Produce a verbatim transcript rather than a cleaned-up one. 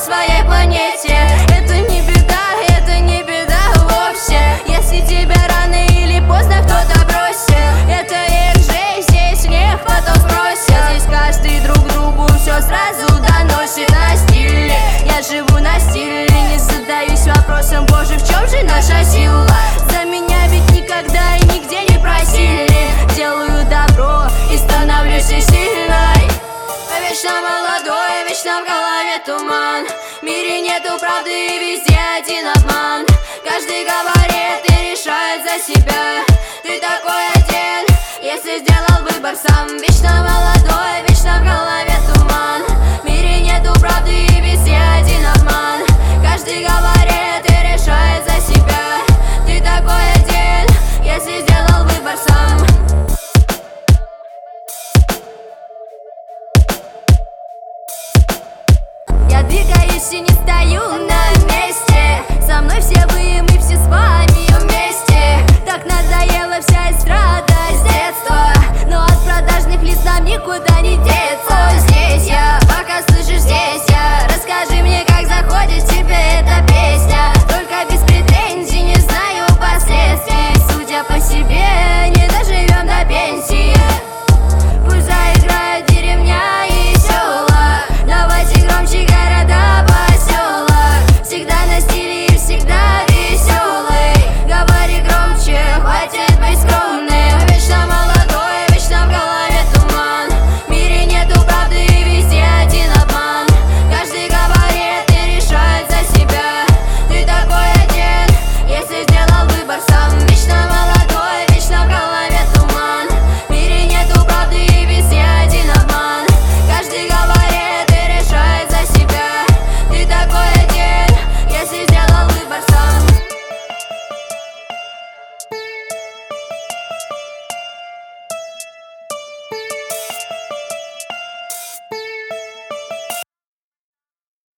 своей планете. Это не беда, это не беда вовсе, если тебя рано или поздно кто-то бросит. Это их жизнь, здесь гнев потом спросят. Здесь каждый друг другу все сразу доносит на стиле. Я живу на стиле, не задаюсь вопросом: боже, в чем же наша сила? За меня ведь никогда и нигде не просили. Делаю добро и становлюсь сильной. Вечно молодой, вечно в голове туман. В мире нету правды и везде один обман. Каждый говорит и решает за себя. Ты такой один, если сделал выбор сам. Вечно молодой, вечно в голове туман. В мире нету правды и везде один обман. Каждый говорит и решает за себя. Ты такой один, если сделал выбор сам. Я двигаюсь и не стою